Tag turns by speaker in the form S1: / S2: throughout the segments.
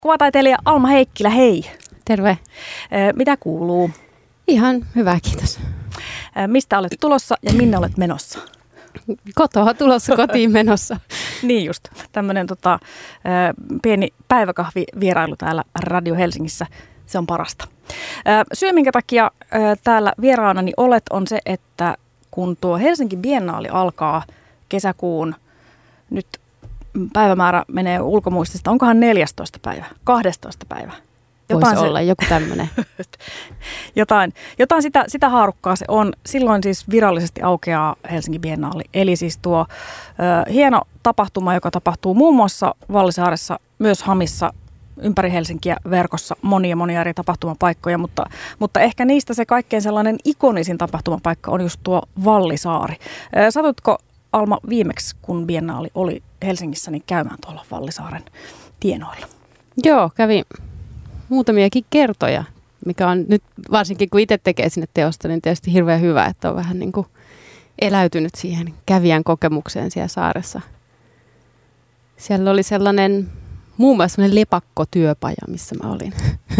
S1: Kuvataiteilija Alma Heikkilä, hei.
S2: Terve.
S1: Mitä kuuluu?
S2: Ihan hyvä, kiitos.
S1: Mistä olet tulossa ja minne olet menossa?
S2: Kotoa tulossa, kotiin menossa.
S1: Niin just. Tämmöinen pieni päiväkahvivierailu täällä Radio Helsingissä. Se on parasta. Syy, minkä takia täällä vieraanani olet, on se, että kun tuo Helsinki Biennaali alkaa kesäkuun, nyt päivämäärä menee ulkomuistista, onkohan 14. päivä, 12. päivä?
S2: Voisi olla joku tämmöinen.
S1: jotain sitä haarukkaa se on. Silloin siis virallisesti aukeaa Helsinki Biennaali. Eli siis tuo hieno tapahtuma, joka tapahtuu muun muassa Vallisaaressa, myös Hamissa, ympäri Helsinkiä verkossa monia eri tapahtumapaikkoja, mutta ehkä niistä se kaikkein sellainen ikonisin tapahtumapaikka on just tuo Vallisaari. Satutko, Alma, viimeksi kun Biennaali oli Helsingissä, niin käymään tuolla Vallisaaren tienoilla?
S2: Joo, kävin muutamiakin kertoja, mikä on nyt varsinkin kun itse tekee sinne teosta, niin tietysti hirveän hyvä, että on vähän niin kuin eläytynyt siihen kävijän kokemukseen siellä saaressa. Siellä oli sellainen, muun muassa sellainen lepakkotyöpaja, missä mä olin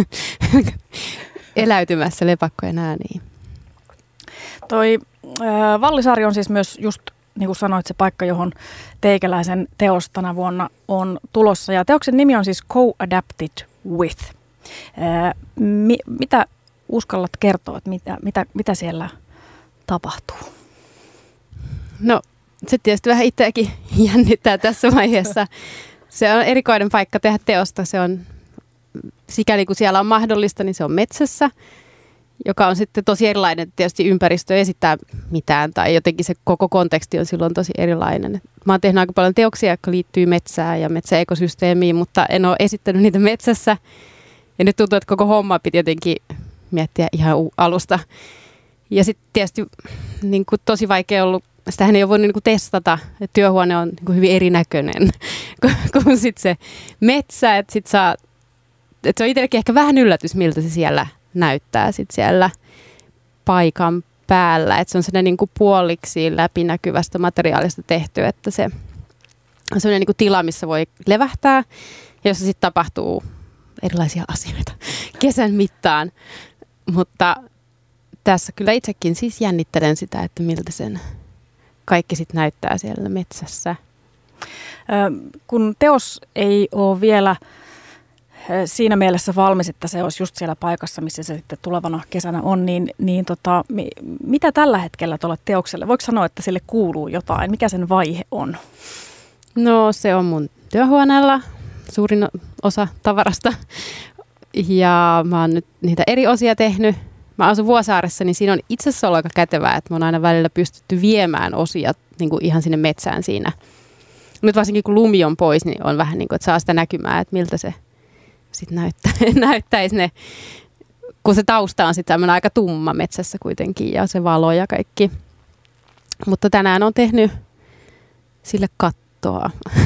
S2: eläytymässä lepakkojen ääniin.
S1: Toi Vallisaari on siis myös just, niin kuin sanoit, se paikka, johon teikäläisen teos tänä vuonna on tulossa. Ja teoksen nimi on siis Co-Adapted With. Mitä uskallat kertoa, että mitä siellä tapahtuu?
S2: No, se tietysti vähän itseäkin jännittää tässä vaiheessa. Se on erikoinen paikka tehdä teosta. Se on, sikäli kun siellä on mahdollista, niin se on metsässä, joka on sitten tosi erilainen. Tietysti ympäristö ei esittää mitään tai jotenkin se koko konteksti on silloin tosi erilainen. Mä oon tehnyt aika paljon teoksia, jotka liittyy metsään ja metsäekosysteemiin, mutta en ole esittänyt niitä metsässä. Ja nyt tuntuu, että koko homma piti jotenkin miettiä ihan alusta. Ja sitten tietysti niin kuin tosi vaikea ollut, sitähän ei ole voinut niin kuin testata, että työhuone on niin kuin hyvin erinäköinen kuin sitten se metsä. Että se on itsellekin ehkä vähän yllätys, miltä se siellä näyttää sit siellä paikan päällä. Että se on sellainen niin kuin puoliksi läpinäkyvästä materiaalista tehty, että se on sellainen niin kuin tila, missä voi levähtää ja jossa sitten tapahtuu erilaisia asioita kesän mittaan, mutta tässä kyllä itsekin siis jännittelen sitä, että miltä sen kaikki sitten näyttää siellä metsässä.
S1: Kun teos ei ole vielä siinä mielessä valmis, että se olisi just siellä paikassa, missä se sitten tulevana kesänä on, niin mitä tällä hetkellä tuolle teokselle? Voiko sanoa, että sille kuuluu jotain? Mikä sen vaihe on?
S2: No, se on mun työhuoneella. Suurin osa tavarasta. Ja mä oon nyt niitä eri osia tehnyt. Mä asun Vuosaaressa, niin siinä on itse asiassa ollut aika kätevää, että mä oon aina välillä pystytty viemään osia niin kuin ihan sinne metsään siinä. Nyt varsinkin kun lumi on pois, niin on vähän niin kuin, että saa sitä näkymää, että miltä se sitten näyttäisi ne, kun se tausta on sitten aika tumma metsässä kuitenkin ja se valo ja kaikki. Mutta tänään on tehnyt sille kattoa.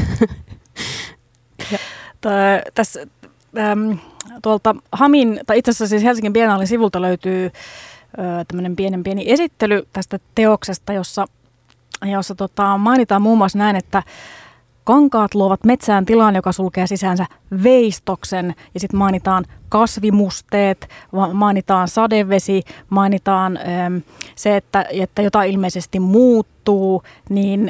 S1: Tässä tuolta Hamin, tai itse asiassa siis Helsingin Biennaalin sivulta löytyy tämmöinen pieni esittely tästä teoksesta, jossa mainitaan muun muassa näin, että kankaat luovat metsään tilan, joka sulkee sisäänsä veistoksen, ja sitten mainitaan kasvimusteet, mainitaan sadevesi, mainitaan se, että jotain ilmeisesti muuttuu, niin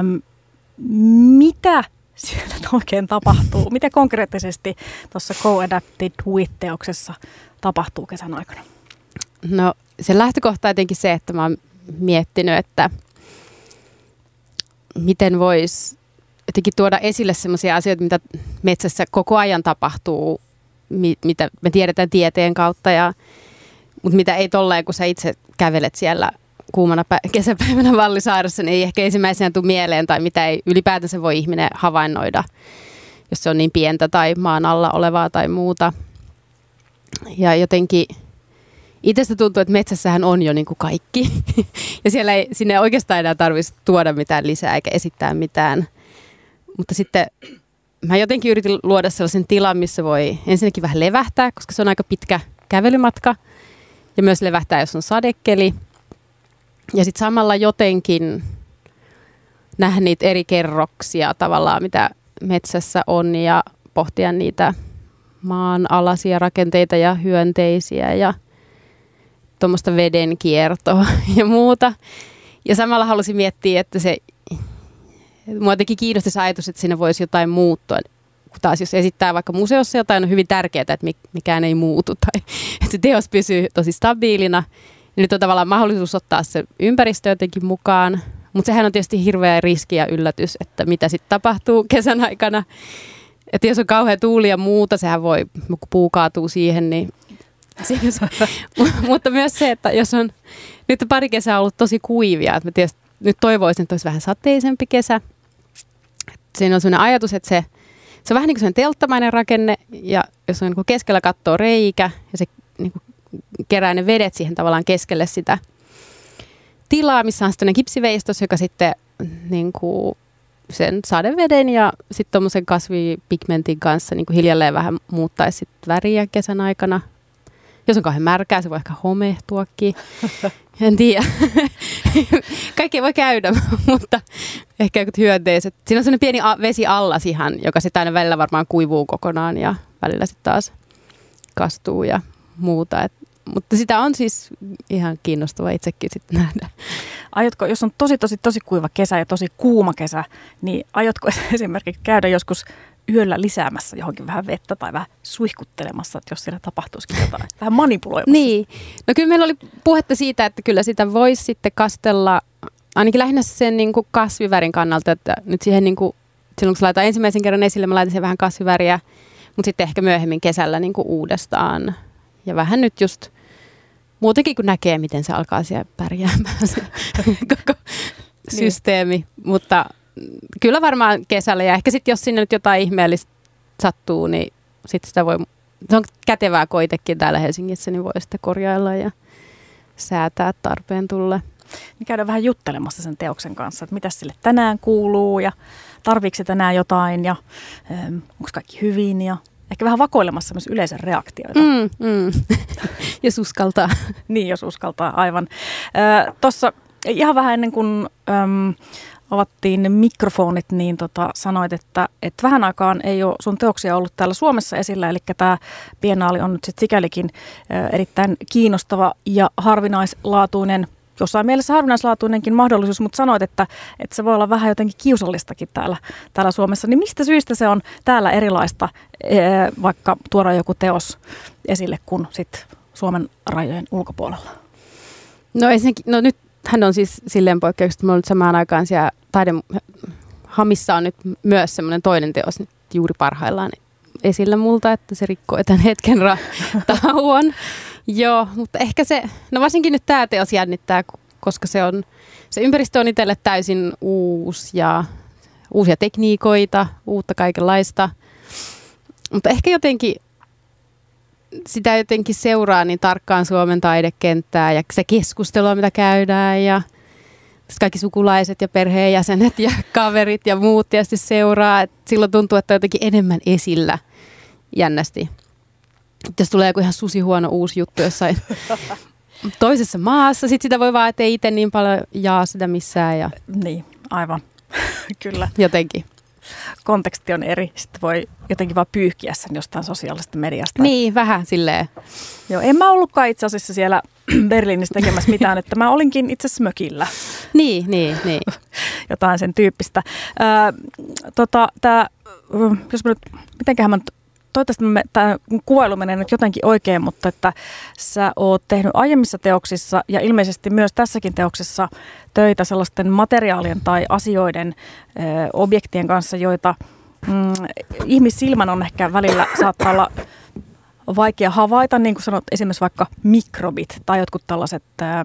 S1: mitä siellä oikein tapahtuu? Mitä konkreettisesti tuossa Co-Adapted With-teoksessa tapahtuu kesän aikana?
S2: No, se lähtökohta on jotenkin se, että mä oon miettinyt, että miten voisi jotenkin tuoda esille sellaisia asioita, mitä metsässä koko ajan tapahtuu, mitä me tiedetään tieteen kautta, mutta mitä ei tolleen, kun sä itse kävelet siellä kuumana kesäpäivänä Vallisaaressa, niin ei ehkä ensimmäisenä tule mieleen tai mitä ei ylipäätänsä voi ihminen havainnoida, jos se on niin pientä tai maan alla olevaa tai muuta. Ja jotenkin itsestä tuntuu, että metsässähän on jo niin kuin kaikki ja sinne ei oikeastaan enää tarvitsisi tuoda mitään lisää eikä esittää mitään. Mutta sitten mä jotenkin yritin luoda sellaisen tilan, missä voi ensinnäkin vähän levähtää, koska se on aika pitkä kävelymatka ja myös levähtää, jos on sadekeli. Ja sitten samalla jotenkin nähdä niitä eri kerroksia tavallaan, mitä metsässä on ja pohtia niitä maanalaisia rakenteita ja hyönteisiä ja tuommoista veden kiertoa ja muuta. Ja samalla halusin miettiä, että mua teki kiinnosti se ajatus, että siinä voisi jotain muuttua. Kun taas jos esittää vaikka museossa jotain, on hyvin tärkeää, että mikään ei muutu tai että se teos pysyy tosi stabiilina. Ja nyt on tavallaan mahdollisuus ottaa se ympäristö jotenkin mukaan. Mutta sehän on tietysti hirveä riski ja yllätys, että mitä sitten tapahtuu kesän aikana. Että jos on kauhean tuuli ja muuta, sehän voi, kun puu kaatuu siihen, niin mutta myös se, että jos on nyt pari kesää ollut tosi kuivia, että mä tietysti nyt toivoisin, että olisi vähän sateisempi kesä. Siinä on sellainen ajatus, että se on vähän niin kuin sellainen telttamainen rakenne, ja jos on niin kuin keskellä kattoo reikä, ja se niin kuin kerää ne vedet siihen tavallaan keskelle sitä tilaa, missä on sitten kipsiveistos, joka sitten niin kuin sen sadeveden ja sitten tuommoisen kasvipigmentin kanssa niin kuin hiljalleen vähän muuttaisi sit väriä kesän aikana. Jos on kauhean märkää, se voi ehkä homehtuakin. En tiedä. Kaikkea voi käydä, mutta ehkä jotkut hyönteiset. Siinä on sellainen pieni vesiallas ihan, joka sitten aina välillä varmaan kuivuu kokonaan ja välillä sitten taas kastuu ja muuta. Mutta sitä on siis ihan kiinnostava itsekin sitten nähdä.
S1: Aiotko, jos on tosi kuiva kesä ja tosi kuuma kesä, niin aiotko esimerkiksi käydä joskus yöllä lisäämässä johonkin vähän vettä tai vähän suihkuttelemassa, että jos siellä tapahtuisikin jotain, vähän manipuloimassa? Niin,
S2: no kyllä meillä oli puhetta siitä, että kyllä sitä voisi sitten kastella, ainakin lähinnä sen niin kuin kasvivärin kannalta, että nyt siihen niin kuin, silloin kun se laitetaan ensimmäisen kerran esille, mä laitan siihen vähän kasviväriä, mutta sitten ehkä myöhemmin kesällä niin kuin uudestaan. Ja vähän nyt just muutenkin, kun näkee, miten se alkaa siellä pärjäämään se koko systeemi. Niin. Mutta kyllä varmaan kesällä. Ja ehkä sitten, jos sinne nyt jotain ihmeellistä sattuu, niin sitten sitä voi, se on kätevää koitekin täällä Helsingissä, niin voi sitä korjailla ja säätää tarpeen tulle.
S1: Niin käydään vähän juttelemassa sen teoksen kanssa, että mitä sille tänään kuuluu ja tarviiko se tänään jotain ja onko kaikki hyvin ja ehkä vähän vakoilemassa myös yleisön reaktioita.
S2: Jos uskaltaa.
S1: Niin, jos uskaltaa, aivan. Tuossa ihan vähän ennen kuin avattiin mikrofonit, niin sanoit, että vähän aikaan ei ole sun teoksia ollut täällä Suomessa esillä, eli tämä biennaali on nyt sitten sikälikin erittäin kiinnostava ja harvinaislaatuinen, jossain mielessä harvinaislaatuinenkin mahdollisuus, mutta sanoit, että se voi olla vähän jotenkin kiusallistakin täällä Suomessa. Niin mistä syystä se on täällä erilaista, vaikka tuoda joku teos esille kuin sitten Suomen rajojen ulkopuolella?
S2: No ensinnäkin, nyt hän on siis silleen poikkeuksessa, että me on nyt samaan aikaan siellä Hamissa on nyt myös semmoinen toinen teos nyt juuri parhaillaan esillä multa, että se rikkoi tämän hetken tauon. Joo, mutta ehkä no varsinkin nyt tämä teos jännittää, koska se ympäristö on itselle täysin uusi ja uusia tekniikoita, uutta kaikenlaista. Mutta ehkä jotenkin sitä jotenkin seuraa niin tarkkaan Suomen taidekenttää ja se keskustelua, mitä käydään ja kaikki sukulaiset ja perheenjäsenet ja kaverit ja muut tietysti seuraa. Et silloin tuntuu, että on jotenkin enemmän esillä jännästi. Jos tulee joku ihan susihuono uusi juttu jossain toisessa maassa, sitten sitä voi vaan, ettei itse niin paljon jaa sitä missään. Ja
S1: niin, aivan. Kyllä.
S2: Jotenkin.
S1: Konteksti on eri. Sitten voi jotenkin vaan pyyhkiä sen jostain sosiaalisesta mediasta.
S2: Niin, vähän silleen.
S1: Joo, en mä ollutkaan itse asiassa siellä Berliinissä tekemässä mitään, että mä olinkin itse asiassa mökillä.
S2: Niin.
S1: Jotain sen tyyppistä. Jos mä nyt, mitenköhän mä nyt, toivottavasti tämä kuvailu menee nyt jotenkin oikein, mutta että sä oot tehnyt aiemmissa teoksissa ja ilmeisesti myös tässäkin teoksessa töitä sellaisten materiaalien tai asioiden, objektien kanssa, joita ihmissilmän on ehkä välillä saattaa olla vaikea havaita, niin kuin sanot esimerkiksi vaikka mikrobit tai jotkut tällaiset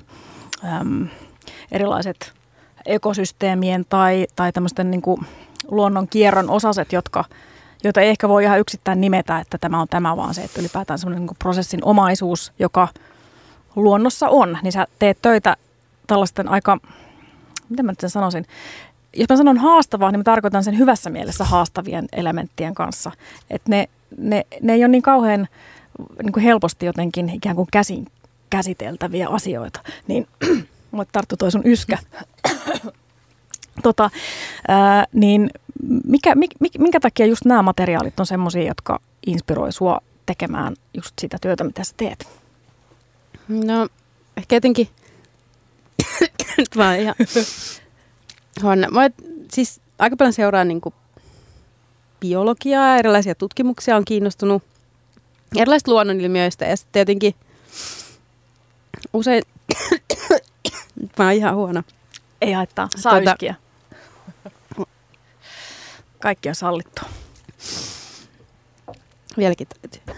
S1: erilaiset ekosysteemien tai tämmöisten niin kuin luonnon kierron osaset, joita ei ehkä voi ihan yksittäin nimetä, että tämä on tämä, vaan se, että ylipäätään semmoinen niin kuin prosessin omaisuus, joka luonnossa on, niin sä teet töitä tällaisten aika, miten mä nyt sen sanoisin, jos mä sanon haastavaa, niin mä tarkoitan sen hyvässä mielessä haastavien elementtien kanssa, että ne ei ole niin kauhean niin kuin helposti jotenkin ikään kuin käsin käsiteltäviä asioita, niin mulle tarttu toi sun yskä. Niin minkä takia just nämä materiaalit on semmoisia, inspiroi sua tekemään just sitä työtä, mitä sä teet?
S2: No, ehkä jotenkin, mä oon ihan, mä siis aika paljon seuraan niin kuin biologiaa, erilaisia tutkimuksia, on kiinnostunut erilaisista luonnonilmiöistä ja sitten jotenkin usein, mä oon ihan huono.
S1: Ei haittaa, saa yskiä. Kaikki on sallittua.
S2: Vieläkin täytyy.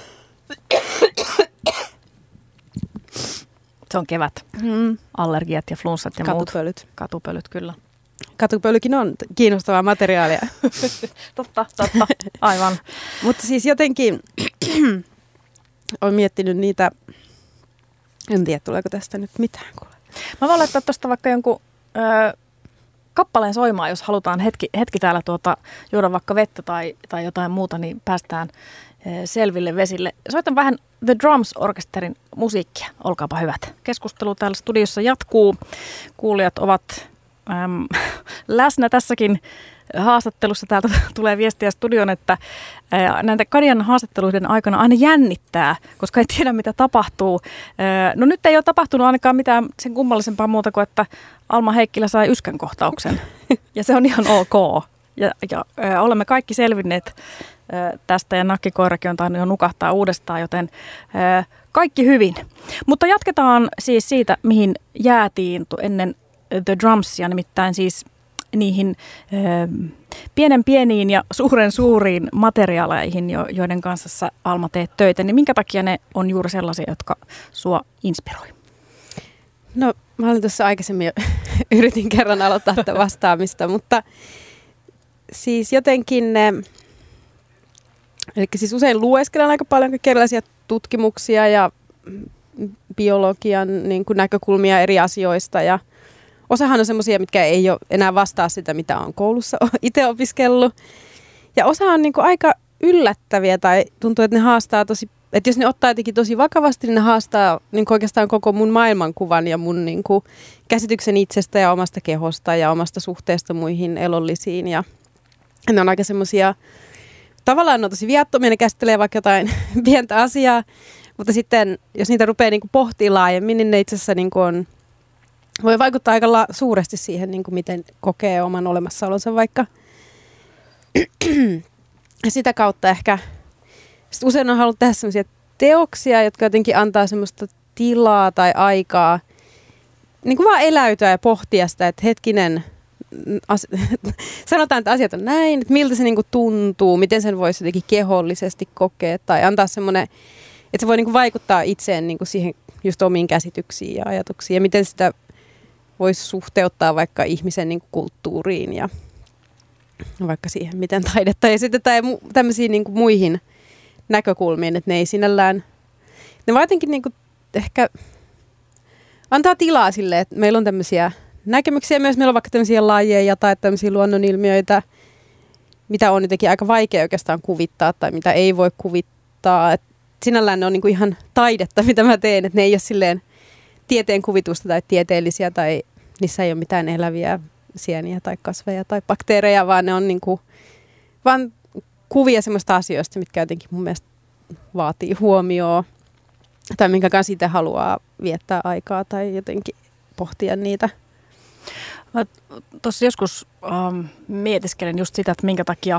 S1: Se on kevät. Allergiat ja flunssat ja
S2: Katupölyt.
S1: muut. Katupölyt, kyllä.
S2: Katupölykin on kiinnostavaa materiaalia.
S1: Totta, aivan.
S2: Mutta siis jotenkin olen miettinyt niitä, en tiedä tuleeko tästä nyt mitään.
S1: Mä voin laittaa tuosta vaikka jonkun kappaleen soimaan, jos halutaan hetki täällä juoda vaikka vettä tai jotain muuta, niin päästään selville vesille. Soitan vähän The Drums-orkesterin musiikkia. Olkaapa hyvät. Keskustelu täällä studiossa jatkuu. Kuulijat ovat läsnä tässäkin haastattelussa. Täältä tulee viestiä studion, että näitä Kadian haastatteluiden aikana aina jännittää, koska ei tiedä mitä tapahtuu. No nyt ei ole tapahtunut ainakaan mitään sen kummallisempaa muuta kuin, että Alma Heikkilä sai yskän kohtauksen. Ja se on ihan ok. Ja olemme kaikki selvinneet tästä ja nakkikoirakin on tainnut jo nukahtaa uudestaan, joten kaikki hyvin. Mutta jatketaan siis siitä, mihin jäätiin ennen The Drumsia, nimittäin siis niihin pieniin ja suuriin materiaaleihin, joiden kanssa sä, Alma, teet töitä. Niin minkä takia ne on juuri sellaisia, jotka sua inspiroi?
S2: No, mä olin tuossa aikaisemmin jo yritin kerran aloittaa tätä vastaamista, mutta siis jotenkin eli siis usein lueskelen aika paljon erilaisia tutkimuksia ja biologian niin kuin näkökulmia eri asioista ja osahan on semmoisia, mitkä ei ole enää vastaa sitä, mitä on koulussa itse opiskellut. Ja osa on niin kuin aika yllättäviä tai tuntuu, että ne haastaa tosi, että jos ne ottaa jotenkin tosi vakavasti, niin ne haastaa niin kuin oikeastaan koko mun maailmankuvan ja mun niin kuin käsityksen itsestä ja omasta kehosta ja omasta suhteesta muihin elollisiin. Ja ne on aika semmoisia, tavallaan ne on tosi viattomia, ne käsittelee vaikka jotain pientä asiaa, mutta sitten jos niitä rupeaa niin kuin pohtimaan laajemmin, niin ne itse asiassa niin kuin voi vaikuttaa aika suuresti siihen, niin kuin miten kokee oman olemassaolonsa vaikka. Sitä kautta ehkä usein on halunnut tehdä sellaisia teoksia, jotka jotenkin antaa semmoista tilaa tai aikaa niin kuin vaan eläytyä ja pohtia sitä, että hetkinen, sanotaan, että asiat on näin, että miltä se niin kuin tuntuu, miten sen voisi jotenkin kehollisesti kokea tai antaa semmoinen, että se voi niin kuin vaikuttaa itseen niin kuin siihen just omiin käsityksiin ja ajatuksiin ja miten sitä voisi suhteuttaa vaikka ihmisen niin kuin kulttuuriin ja vaikka siihen, miten taidetta esitetään ja tämmöisiin niin kuin muihin näkökulmiin, että ne ei sinällään, ne vaan jotenkin niin kuin ehkä antaa tilaa sille, että meillä on tämmöisiä näkemyksiä myös, meillä on vaikka tämmöisiä lajeja tai tämmöisiä luonnonilmiöitä, mitä on jotenkin aika vaikea oikeastaan kuvittaa tai mitä ei voi kuvittaa, että sinällään ne on niin kuin ihan taidetta, mitä mä teen, että ne ei ole silleen tieteen kuvitusta tai tieteellisiä tai niissä ei ole mitään eläviä sieniä tai kasveja tai bakteereja, vaan ne on niin kuin vaan kuvia semmoista asioista, mitkä jotenkin mun mielestä vaatii huomioon tai minkä kanssa itse haluaa viettää aikaa tai jotenkin pohtia niitä.
S1: Tuossa joskus mietiskelen just sitä, että minkä takia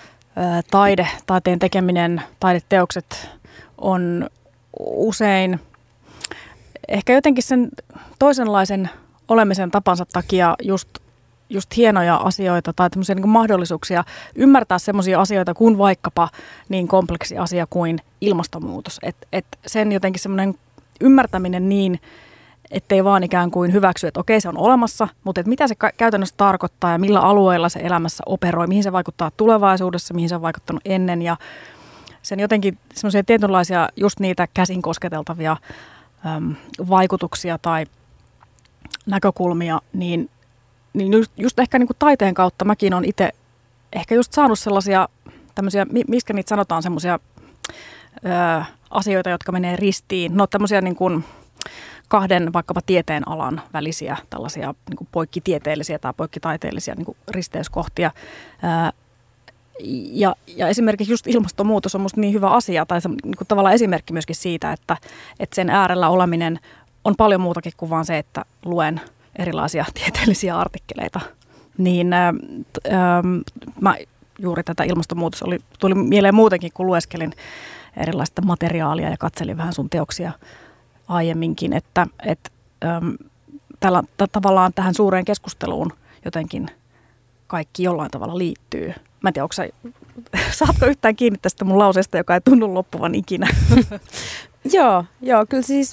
S1: taiteen tekeminen, taideteokset on usein ehkä jotenkin sen toisenlaisen olemisen tapansa takia just hienoja asioita tai tämmöisiä niin kuin mahdollisuuksia ymmärtää semmoisia asioita kuin vaikkapa niin kompleksi asia kuin ilmastonmuutos. Et sen jotenkin semmoinen ymmärtäminen niin, ettei vaan ikään kuin hyväksy, että okei, se on olemassa, mutta että mitä se käytännössä tarkoittaa ja millä alueella se elämässä operoi, mihin se vaikuttaa tulevaisuudessa, mihin se on vaikuttanut ennen ja sen jotenkin semmoisia tietynlaisia just niitä käsin kosketeltavia vaikutuksia tai näkökulmia, niin just ehkä niin kuin taiteen kautta mäkin olen itse ehkä just saanut sellaisia tämmöisiä, miskä niitä sanotaan, semmoisia asioita, jotka menee ristiin. No tämmöisiä niin kuin kahden vaikkapa tieteen alan välisiä tällaisia niin kuin poikkitieteellisiä tai poikkitaiteellisia niin kuin risteyskohtia. Ja esimerkiksi just ilmastonmuutos on musta niin hyvä asia, tai se niin kuin tavallaan esimerkki myöskin siitä, että sen äärellä oleminen on paljon muutakin kuin vaan se, että luen erilaisia tieteellisiä artikkeleita. Niin mä juuri tätä ilmastonmuutos tuli mieleen muutenkin, kun lueskelin erilaista materiaalia ja katselin vähän sun teoksia aiemminkin, että tavallaan tähän suureen keskusteluun jotenkin kaikki jollain tavalla liittyy. Mä en tiedä, saatko yhtään kiinni tästä mun lauseesta, joka ei tunnu loppuvan ikinä?
S2: Joo, kyllä siis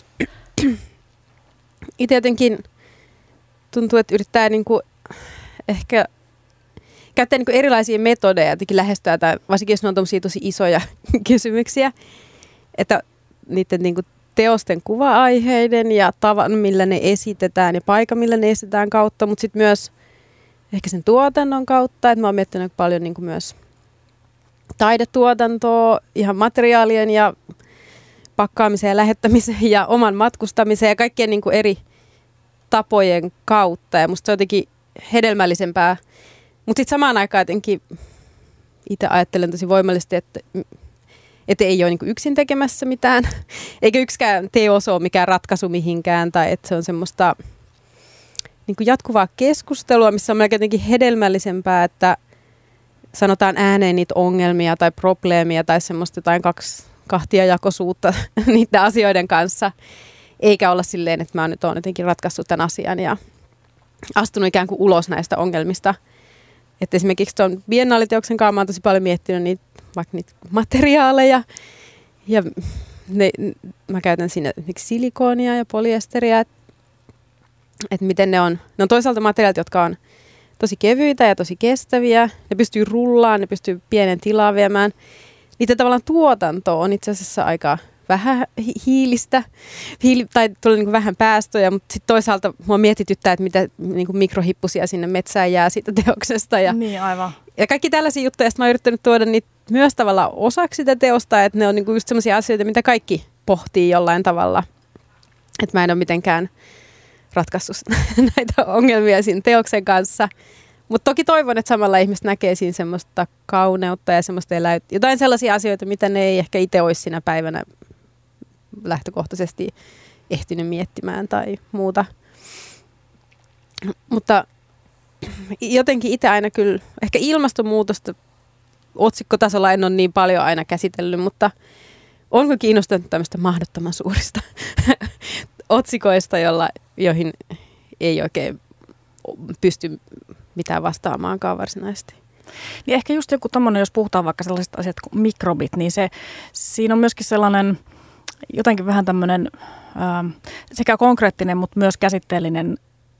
S2: itse jotenkin tuntuu, että yrittää niinku ehkä käyttää niinku erilaisia metodeja jotenkin lähestyä, tai varsinkin jos ne on tommosia tosi isoja kysymyksiä, että niiden niinku teosten kuva-aiheiden ja tavan, millä ne esitetään ja paikan, millä ne esitetään kautta, mutta sitten myös ehkä sen tuotannon kautta, että mä oon miettinyt paljon niinku myös taidetuotantoa, ihan materiaalien ja pakkaamiseen ja lähettämiseen ja oman matkustamiseen ja kaikkien niinku eri tapojen kautta. Ja musta se on jotenkin hedelmällisempää. Mutta sitten samaan aikaan jotenkin itse ajattelen tosi voimallisesti, että ei ole niinku yksin tekemässä mitään. Eikä yksikään teos ole mikään ratkaisu mihinkään. Tai että se on semmoista niinku jatkuvaa keskustelua, missä on melkein jotenkin hedelmällisempää, että sanotaan ääneen niitä ongelmia tai probleemia tai semmoista jotain kahtiajakoisuutta niiden asioiden kanssa. Eikä olla silleen, että mä nyt oon jotenkin ratkaissut tämän asian ja astunut ikään kuin ulos näistä ongelmista. Että esimerkiksi tuon biennaaliteoksen kanssa mä oon tosi paljon miettinyt vaikka niitä materiaaleja. Ja mä käytän siinä esimerkiksi silikoonia ja polyesteriä. Että miten ne on toisaalta materiaalit, jotka on tosi kevyitä ja tosi kestäviä. Ne pystyy rullaamaan, ne pystyy pienen tilaa viemään. Niiden tavallaan tuotanto on itse asiassa aika vähän hiilistä, tai tulee niin kuin vähän päästöjä, mutta sitten toisaalta mua mietityttää, että mitä niin kuin mikrohippusia sinne metsään jää siitä teoksesta.
S1: Niin, aivan.
S2: Ja kaikki tällaisia juttuja, mä oon yrittänyt tuoda niitä myös tavallaan osaksi sitä teosta, että ne on niin kuin just sellaisia asioita, mitä kaikki pohtii jollain tavalla. Että mä en ole mitenkään ratkaissut näitä ongelmia siinä teoksen kanssa. Mutta toki toivon, että samalla ihmiset näkee siinä semmoista kauneutta ja semmoista jotain sellaisia asioita, mitä ne ei ehkä itse olisi siinä päivänä lähtökohtaisesti ehtinyt miettimään tai muuta. Mutta jotenkin itse aina kyllä, ehkä ilmastonmuutosta otsikkotasolla en ole niin paljon aina käsitellyt, mutta onko kiinnostunut tämmöistä mahdottoman suurista otsikoista, joihin ei oikein pysty mitään vastaamaankaan varsinaisesti.
S1: Niin ehkä just joku tommoinen, jos puhutaan vaikka sellaisista asiat kuin mikrobit, niin siinä on myöskin sellainen jotenkin vähän tämmöinen sekä konkreettinen, mutta myös käsitteellinen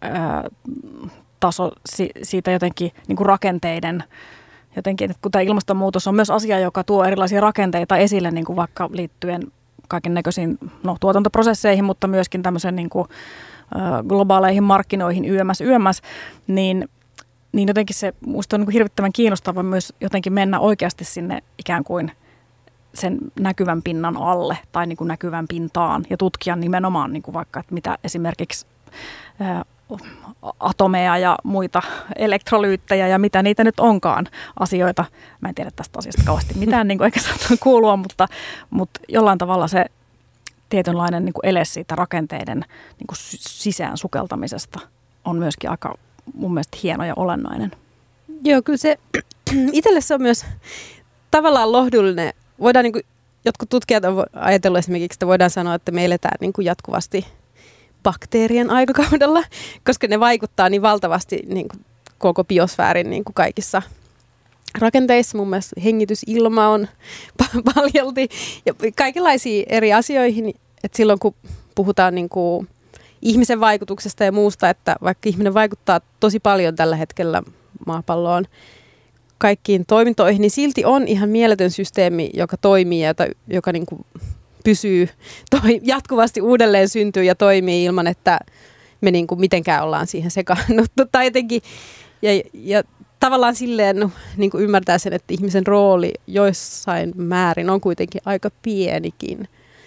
S1: taso siitä jotenkin niin kuin rakenteiden. Jotenkin, että kun tämä ilmastonmuutos on myös asia, joka tuo erilaisia rakenteita esille, niin kuin vaikka liittyen kaiken näköisiin tuotantoprosesseihin, mutta myöskin tämmöisen niin kuin globaaleihin markkinoihin yömäs, niin jotenkin se musta on niin kuin hirvittävän kiinnostava myös jotenkin mennä oikeasti sinne ikään kuin sen näkyvän pinnan alle tai niin kuin näkyvän pintaan ja tutkia nimenomaan niin kuin vaikka, että mitä esimerkiksi atomeja ja muita elektrolyyttejä ja mitä niitä nyt onkaan asioita. Mä en tiedä tästä asiasta kauheasti mitään, niin kuin eikä saattaa kuulua, mutta jollain tavalla se tietynlainen niin kuin ele siitä rakenteiden niin kuin sisään sukeltamisesta on myöskin aika mun mielestä hieno ja olennainen.
S2: Joo, kyllä se itselle se on myös tavallaan lohdullinen. Voidaan niin kuin, jotkut tutkijat on ajatellut esimerkiksi, että voidaan sanoa, että me eletään niin kuin jatkuvasti bakteerien aikakaudella, koska ne vaikuttaa niin valtavasti niin kuin koko biosfäärin niin kuin kaikissa rakenteissa. Mun mielestä hengitysilma on paljolti ja kaikenlaisia eri asioihin. Että silloin kun puhutaan niin kuin ihmisen vaikutuksesta ja muusta, että vaikka ihminen vaikuttaa tosi paljon tällä hetkellä maapalloon kaikkiin toimintoihin, niin silti on ihan mieletön systeemi, joka toimii ja joka niin kuin pysyy, jatkuvasti uudelleen syntyy ja toimii ilman, että me niin kuin mitenkään ollaan siihen sekaannuttu. Tai jotenkin, ja tavallaan silleen niin kuin ymmärtää sen, että ihmisen rooli joissain määrin on kuitenkin aika pienikin.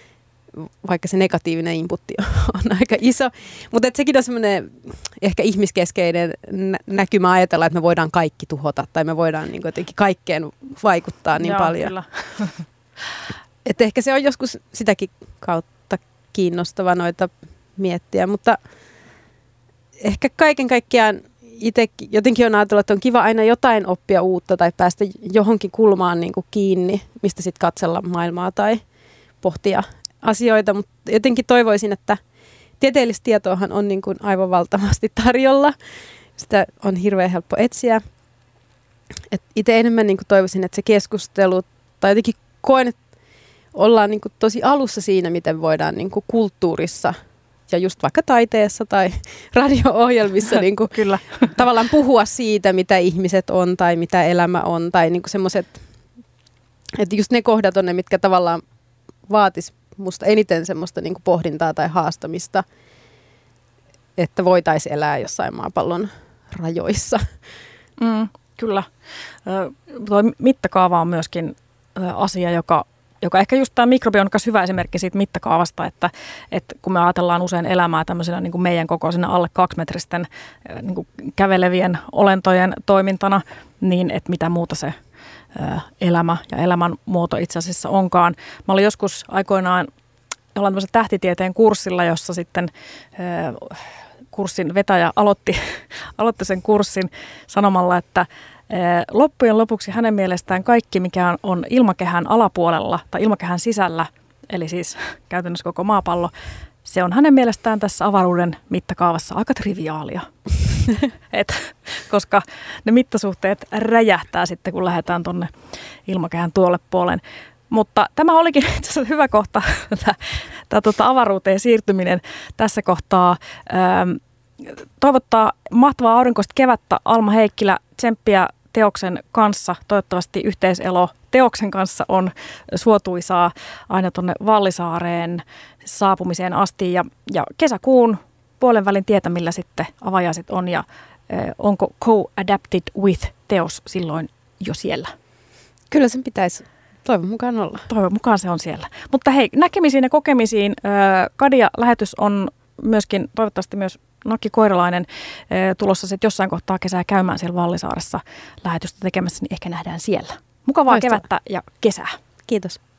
S2: vaikka se negatiivinen inputti on aika iso. Mutta sekin on semmoinen ehkä ihmiskeskeinen näkymä ajatella, että me voidaan kaikki tuhota tai me voidaan niin jotenkin kaikkeen vaikuttaa niin paljon. Kyllä. Että ehkä se on joskus sitäkin kautta kiinnostava noita miettiä, mutta ehkä kaiken kaikkiaan itse jotenkin on ajatellut, että on kiva aina jotain oppia uutta tai päästä johonkin kulmaan niin kuin kiinni, mistä sitten katsella maailmaa tai pohtia asioita, mutta jotenkin toivoisin, että tieteellistä tietoahan on niin kuin aivan valtavasti tarjolla. Sitä on hirveän helppo etsiä. Itse enemmän niin kuin toivoisin, että se keskustelu, tai jotenkin koen, että ollaan niin kuin tosi alussa siinä, miten voidaan niin kuin kulttuurissa ja just vaikka taiteessa tai radio-ohjelmissa niin kuin
S1: Kyllä.
S2: tavallaan puhua siitä, mitä ihmiset on tai mitä elämä on. Tai niin kuin semmoiset, että just ne kohdat on ne, mitkä tavallaan vaatis musta eniten semmoista niin kuin pohdintaa tai haastamista, että voitaisiin elää jossain maapallon rajoissa.
S1: Kyllä. Tuo mittakaava on myöskin asia, joka ehkä just tämä mikrobi on myös hyvä esimerkki siitä mittakaavasta, että kun me ajatellaan usein elämää tämmöisenä niin kuin meidän kokoisena alle 2-metristen niin kuin kävelevien olentojen toimintana, niin että mitä muuta se elämä ja elämänmuoto itse asiassa onkaan. Mä olin joskus aikoinaan ollaan tämmöisellä tähtitieteen kurssilla, jossa sitten kurssin vetäjä aloitti sen kurssin sanomalla, että loppujen lopuksi hänen mielestään kaikki, mikä on ilmakehän alapuolella tai ilmakehän sisällä, eli siis käytännössä koko maapallo, se on hänen mielestään tässä avaruuden mittakaavassa aika triviaalia. Koska ne mittasuhteet räjähtää sitten, kun lähdetään tuonne ilmakehän tuolle puoleen. Mutta tämä olikin itse asiassa hyvä kohta, tämä avaruuteen siirtyminen tässä kohtaa. Toivottaa mahtavaa aurinkoista kevättä Alma Heikkilä, tsemppiä teoksen kanssa. Toivottavasti yhteiselo teoksen kanssa on suotuisaa aina tuonne Vallisaareen saapumiseen asti. Ja kesäkuun puolenvälin tietämillä sitten avajaiset on ja onko Co-Adapted With-teos silloin jo siellä?
S2: Kyllä sen pitäisi toivon mukaan olla.
S1: Toivon mukaan se on siellä. Mutta hei, näkemisiin ja kokemisiin. Kadia-lähetys on myöskin toivottavasti myös Nakki Koiralainen tulossa sitten jossain kohtaa kesää käymään siellä Vallisaaressa lähetystä tekemässä, niin ehkä nähdään siellä. Mukavaa kevättä ja kesää.
S2: Kiitos.